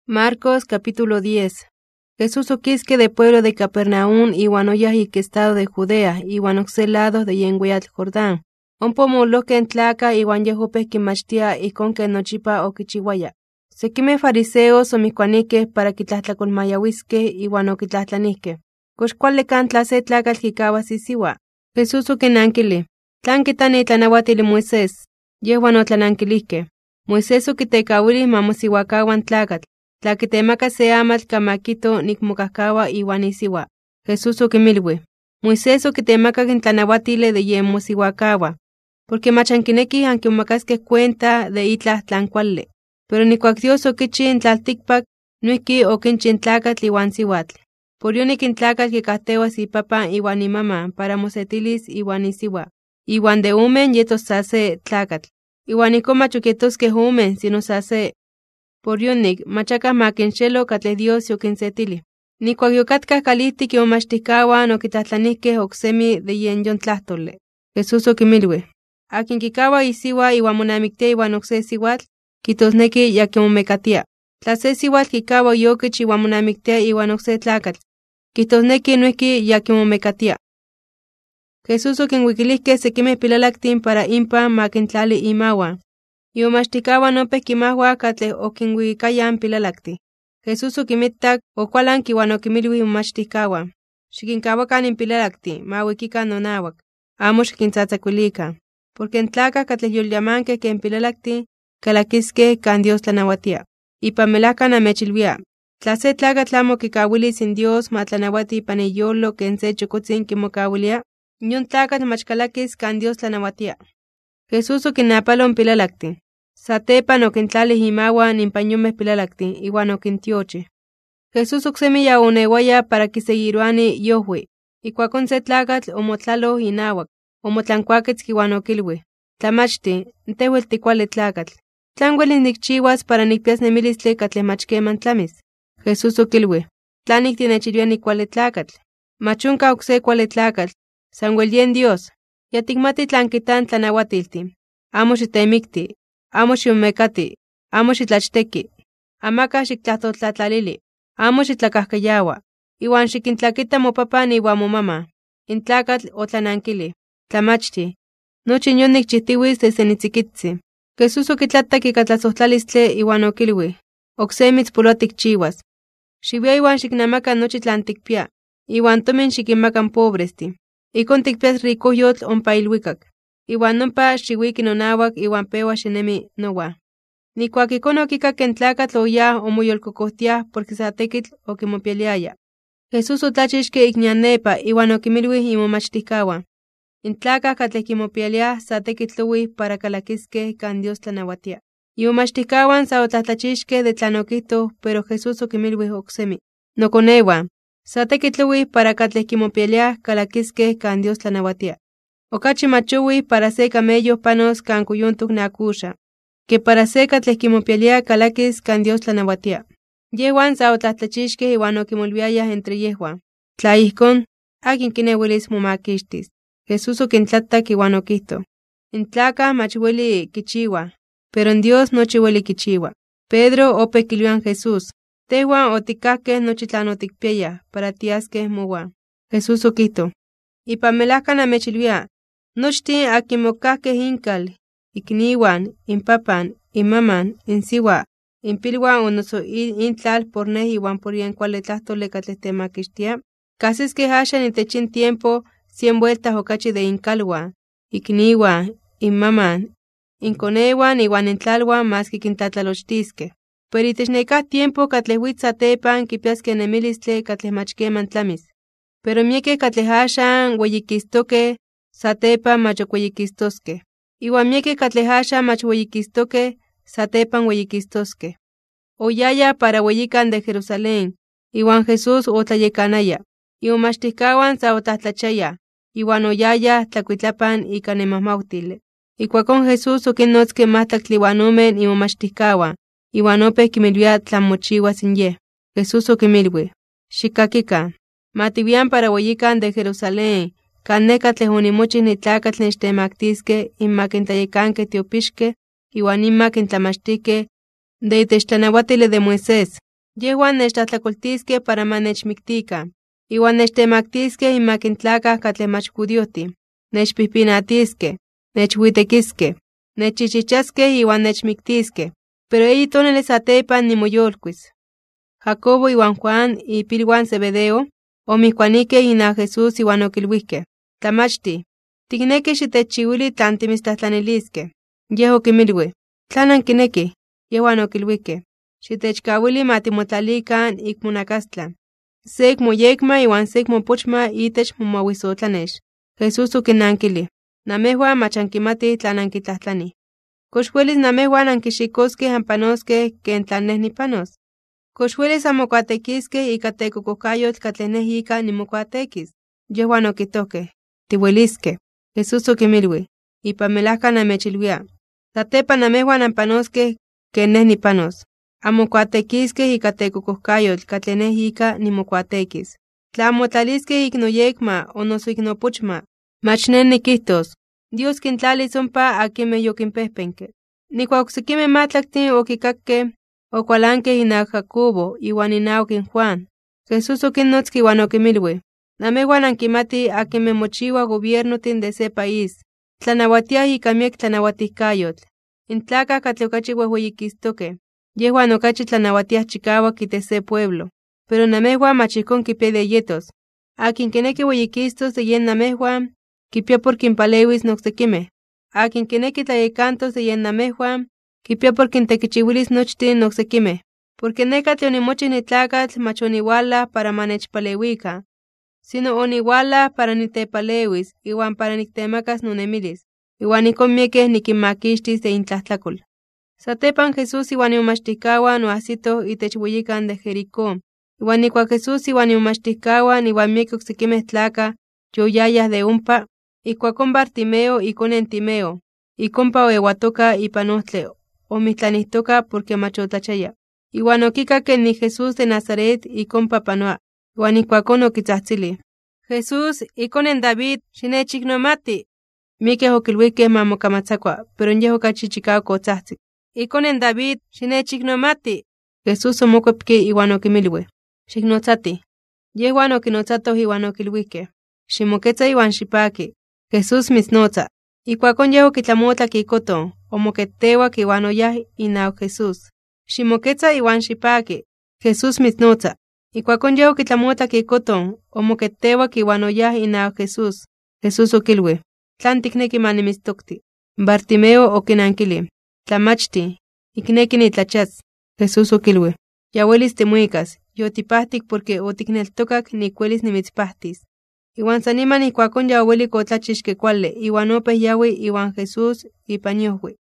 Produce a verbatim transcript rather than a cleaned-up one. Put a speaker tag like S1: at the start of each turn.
S1: Marcos capítulo diez. Jesús oquisque de pueblo de Capernaum y guanoyas y que estado de Judea y guanoxelados de yenguiat Jordán. Ompo moloque en tlaca y guanyejope que machtia y con que nochipa o quichihuaya. Sequime fariseos o miscuanique para quitlahtlacol y guanoquitlahtlanisque. Coxcual le cantla se tlacal jicaba sisiwa. Jesús oquenanquile. Tlanquitani tlanahuatili Moisés. Yehuano tlananquilisque. Moisés oquitecauili mamosihuacahuan tlacatl. Tlaquitemaca se amal camaquito nicmocascawa y guanisiwa. Jesús oquimilwe. Moisés oquitemaca quintlanahuatile de yemosihuacawa. Porque machanquinequi aunque macasque cuenta de itlas tlancualle. Pero ni cuac Dios oquichi tlalticpac, nuiki oquinchin tlacatl iwan sihuatl. Por yo niquin tlacatl que castewa si papa iwan ni mamá para mosetilis iwan isiwa. Iwan de umen yetos sase tlacatl. Iwan icoma chuquietos que umen si nos hace. Por yonik, machaca maquinchelo catle Dios yo quinsetili. Ni cuagiocatca calisti que omachticawan o quitatlanique oxemi de yen yon tlahtole. Jesús oquimilwe. A quien quicawa isiwa iwan monamicte iwan oxe siwatl, quitosnequi ya que momecatia. Tlase siwatl quicawa yoquich iwan monamicte iwan oxe tlacatl. Quitosnequi nuequi ya que momecatia. Jesús oquinhuiquilisque sequime pilalactin para impa maquintlali imawa. Y omachticawa no pesquimahua catle oquinhuicayan pilalacti. Jesús oquimittac ocualan kiwan oquimilwi omachticawa. Xiquincahuacan in pilalacti, mahuiquican nonawak. Amo xiquintzatzacuilica. Porque en tlaca catle yolyamanque que en pilalacti, calaquisque can Dios tlanahuatia. Y pamelacan amechilvia. Tlase tlaca tlamo kikawili sin Dios matlanahuati paneyolo que en se chocotzin kimokawilia. Nyon tlacat machcalaquis can Dios tlanahuatia. Jesús oquinapalon pilalacti. Satepan oquintlalis imawa nimpañumes pilalacti, iwan oquintioche. Jesús ocsemi ya onewaya para quiseguiruani yohue. Y cuacon se tlacatl omotlalo inawak, omotlancuaquetz kiwan oquilwe. Tlamachti, ntehuel ticuale tlacatl. Tlanhuelis nicchihuas para nicpias nemilistle catle machqueman tlamis. Jesús oquilwe. Tlanik tinechilvia nicuale tlacatl. Machunca oxe cuale tlacatl. Sanhuel yen Dios. Yatigmati tlanquitan tlanahuatilti. Amo xitemicti. Amo xiomecati. Amo xitlachteki. Amaca xictlahtotlatlalili. Amo xitlacahcayawa. Iwan xiquintlaquita mopapan iwan momama. Intlacatl otlananquili. Tlamachti. Nochi nyon nicchihtiuis desde nitziquitzi. Jesús oquitlatak ica tlasohtlalistli iwan oquilwi. Oxemitz poloa ticchiuas. Xivia iwan xicnamaca nochi tlan ticpia. Iwan tomin xiquinmacan pobresti. Icon ticpias ricoyotl ompa ilhuicac. Iwan nompa xiuiki nonawak iwan pewa xinemi nowa. Nicuac icon oquicac en tlacatl oya omoyolcocohtia porque sa tequitl oquimopialiaya. Jesús otlachixque icnianepa iwan oquimilui imomachticawa. In tlaca catle quimopialia sa tequitloui para calaquisque can Dios tlanahuatia. Imomachticawan sa otlatlachixque de tlanoquito, pero Jesús oquimilui oxemi. No conewa. Sa tequitloui para catle quimopialia calaquisque can Dios tlanahuatia. Ocachi machoui para se camellos panos can cuyuntuk nakusha. Que para se catle quimopialia calaquis can Dios tlanahuatia. Yehuan sa otlatlachixque iwan oquimolviaya entre yehuan. Tlaihcon, akin kinehuelis momaquixtis. Jesús oquintlatak iwan oquihto. In tlaca machhueli kichiwa, pero en Dios nochi hueli kichiwa. Pedro ope quilhuan Jesús. Tehuan oticasque nochi tlan oticpiaya, para tiasque mowa. Jesús oquihto. Y pamelahcan amechilvia. Nochtin akin mocasque incal, ikniwan, inpapan, inmaman, insiwa, inpilwan o noso intlal por ne iwan por yen cuale tlahtole catlestemaquixtia. Casisque hashan intechin tiempo, cien vueltas ocachi de incalwa, ikniwan, inmaman, inconewan iwan intlalwan más que quintatlalochtisque. Pero itechnecah tiempo catlehuitz satepan kipiasque nemilistle catlehmachqueman tlamis. Pero mieke catlehashan hueyiquistoque, satepan machocueyiquistosque. Iwan mieke catlehashan machhueyiquistoque, satepan hueyiquistosque. Oyaya para hueyican de Jerusalén, iwan Jesús otlayecanaya. Iomachticawan sa otlatlachaya. Iwan oyaya tlacuitlapan ica nemahmautile. Icuacon Jesús oquinnotzque mahtlac-tliuanumen imomachticawan. Iwan opeh quimilvia tlamochiua sin ye. Jesús oquimilui. Xiccaquican. Mativian para hueyican de Jerusalén. Can neca tlehonimochis nitlacatl nechtemactisque inmac intlayecanque tiopixque. Iwan inmac intlamachtique de itech tlanahuatili de Moisés. Yehuan nechtlahtlakoltiskej para ma nechmiktika. Iwan nechtemaktiskej inmak intlakaj katlej mach judiojtih. Nechpihpinatiskej, nechhuitekiskej, nechchichichaskej iwan nechmiktiskej. Pero eyi tonali satepan nimoyolkuis. Jacobo iwan Juan ipilwan Zebedeo omihkuanikej inaj Jesús iwan okilhuijkej: Tlamachti, tikneki xitechchiuili tlan timitstlahtlaniliskej. Yej okimilui: ¿Tlan ankinekij? Yehuan okilhuijkej: Xitechkawili ma timotlalikan ik monakastlan, se ik moyekma iwan se ik mopochma itech momawisotlanex. Jesús okinnankilij: Namejuan mach ankimatij tlan ankitlajtlanih. ¿Kox uelis namejuan ankixikoskej anpanoskej ken tlan nej nipanos? ¿Kox uelis anmokuatekiskej ika tekokojkayotl katlej nej ika nimokuatekis? Yehuan okijtojkej: Tiueliskej. Jesús okimilui: Ipan melajka namechilwia, satepan namejuan anpanoskej ken nej nipanos. Anmokuatekiskej ika tekokojkayotl katlej nej ika nimokuatekis. Tla anmotlaliskej ik noyekma o noso ik nopochma, mach nej nikijtos: Dios kintlalis ompa akinmej yokinpejpenke. Nikuak oksekimej matlaktin okikakkej, okualankej inaj Jacobo iwan inawak in Juan. Jesús okinnotski iwan okimilui: Namejuan ankimatij akinmej mochiuaj gobiernotin de se país, tlanauatiaj ika miek tlanauatijkayotl. Intlakaj katlej okachi uejueyikistokej, yehuan okachi tlanauatiaj chikawak itech se pueblo. Pero namejuan mach ijkon kipia de yetos. Akin kineki ueyikistos de yen namejuan, kipia por kinpalewis noksekimej. Akin kineki tlayekantos de yen namejuan, kipia por kintekichiuilis nochtin noksekimej. Porque neka tlen onimochij nitlakatl mach oniualaj para ma nechpalewikan, sino oniualaj para nitepalewis iwan para niktemakas nonemilis, iwan ijkon miekej nikinmakixtis de intlajtlakol. Satepan Jesús iwan imomachtijkawan oajsitoj itech ueyikan de Jericó. Iwan ikuak Jesús iwan imomachtijkawan iwan miekej oksekimej tlakaj yoyayaj de ompa, ikuakon Bartimeo ikonen Timeo, ik ompa oeuatoka ipan ohtli, omihtlanijtoka porque mach otlachaya. Iwan okikak ni Jesús de Nazaret ik ompa panoa, iwan ikuakon okitzahtzilij: Jesús, ikonen David, xinechiknomati. Miekej okilhuijkej ma mokamatzakua, pero yej okachi chikawak otzahtzik: Ikonen David, xinechiknomati. Jesús omokuepki iwan okimilui: Xiknotzatij. Yehuan okinotzatoj iwan okilhuijkej: Ximoketza iwan xipaki, Jesús mitznotza. Ikuakon yej okitlamotlak ikoton, omoketewak iwan oyaj inawak Jesús: Ximoketza iwan xipaki, Jesús mitznotza. Ikuakon yej okitlamotlak ikoton, omoketewak iwan oyaj inawak Jesús. Jesús okilui: ¿Tlan tikneki ma nimitstokti? Bartimeo okinankilij: Tlamachti, ikneki nitlachas. Jesús okilui: Ya uelis timuikas, yotipahtik porque otikneltokak nikuelis nimitzpahtis. Iwan san niman ikuakon ya owelik otlachixkej kuali, iwan opeh yaui iwan Jesús ipan yohui.